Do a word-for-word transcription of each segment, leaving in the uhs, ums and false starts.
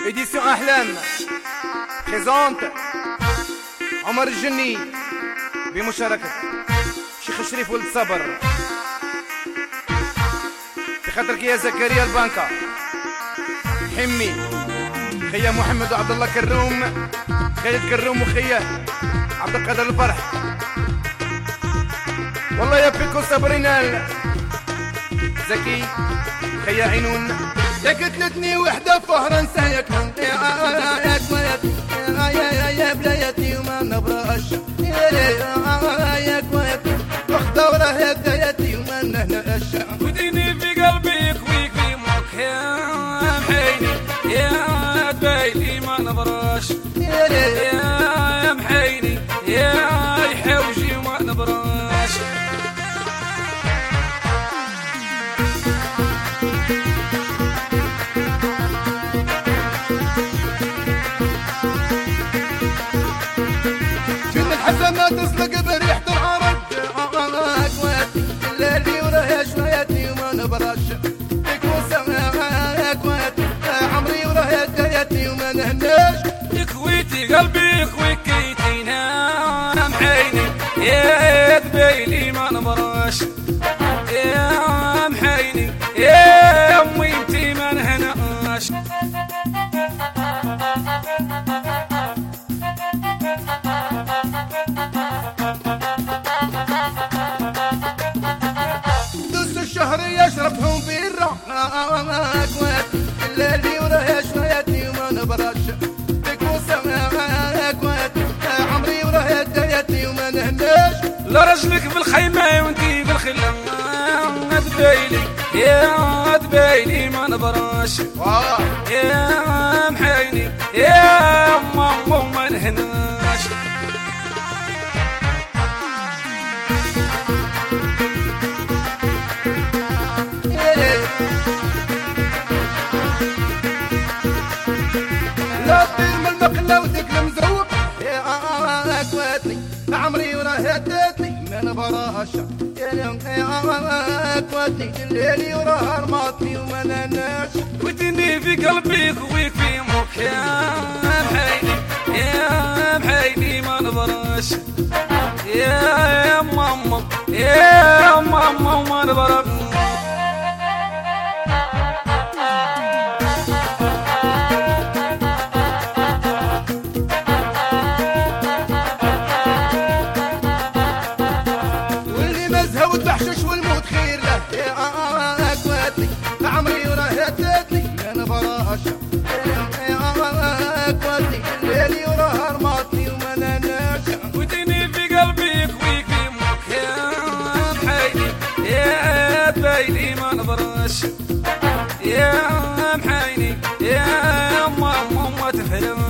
Édition أحلام présente عمر الجني بمشاركة شيخ شريف ولد صبر بخاطرك يا زكريا البانكا حمي خيا محمد وعبد الله كروم خيا الكروم وخيا عبد القادر الفرح والله يا فيكو صبرينال زكي خيا عينون يا قتلتني وحده فرنسا يا كنت يا كويت يا يا بلايتي وما نبراش يا كويت وحده وراه يا بدايتي وما نهناش وديني في قلبي كويك في موك يا محيني يا دبيلي ما نبراش يا محيني يا يحوجي وما نبراش الحسنات تصلق بريحة العرب كويتي الليلي وراها شويتي وما نبراش فيك وسما كويتي عمري وراها دايتي وما نهناش كويتي قلبي كويتينا محيني يا دبيلي ما نبراش يا محيني يا امي انتي ما نهناش الشهر يشربهم بيرة كويتي الليلي وراها شويتي وما نبراش فيك وسما كويتي عمري وراها دايتي وما نهناش لا رجلك بالخيمة وانتي بالخلا دبيلي يا دبيلي ما نبراش يا محيني يا ماما ما نهناش لا تطير من المقلة وتكل مزروق يا كويتني عمري وراه داتني ما نبراش يا كويتني الليلي وراه رماتني وما نهناش ودني في قلبي كويك في موك يا محيني يا محيني ما نبراش يا ماما يا ماما ما نبراش والتحشش والموت خير له يا كويتي عمري وراه داتني ما نبراش يا كويتي الليلي وراه رماتني وما نهناش وديني في قلبي كويك في موك يا محيني يا دبيلي ما نبراش يا محيني يا ماما ما تفهمش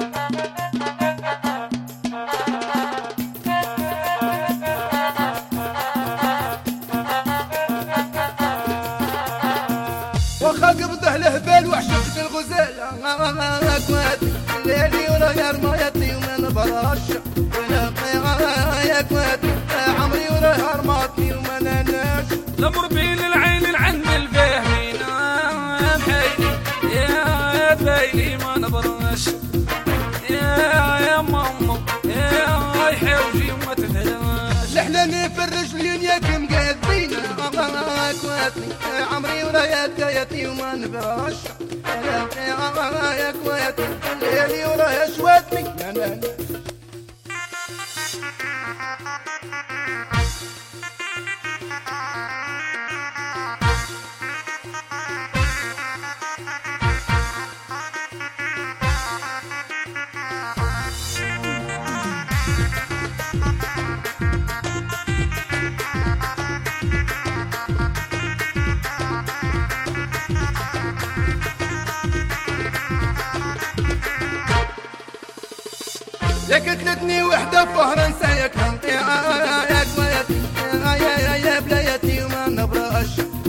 قبضه الهبال وعشقت الغزال كويتي الليلي وراها رمايتي وما نبراش يا كويتي عمري وراها رماتني وما نهناش الامر بين العين العن الفاهمين يا محيني يا دبيلي ما نبراش يا يا ماما يا يحوجي وما تفهمش لحلاني في الرجلين ياك مقادين كويتي عمري وراها دايتي وما نبراش يا كويتي الليلي وراها شواتني ما نهناش يا قتلتني وحده فرنسا يا كنت يا كويتي يا يا بلايتي وما نبراش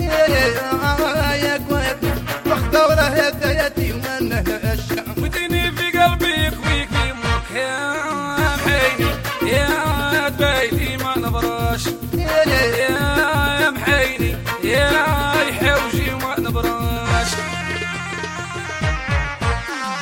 يا كويتي وحده وراه دايتي وما نهناش وديني في قلبي كويك في موك يا محيني يا دبيلي ما نبراش يا محيني يا يحوجي وما نبراش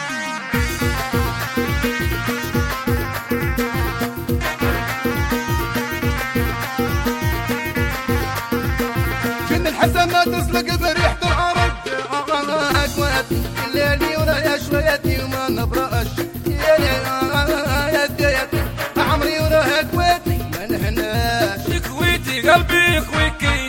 اسلق بريحة العرق كويتي الليلي ورايا شويتي وما نبرأش يا يا ديتي عمري وراها كويتي ما نحناش كويتي قلبي كويكي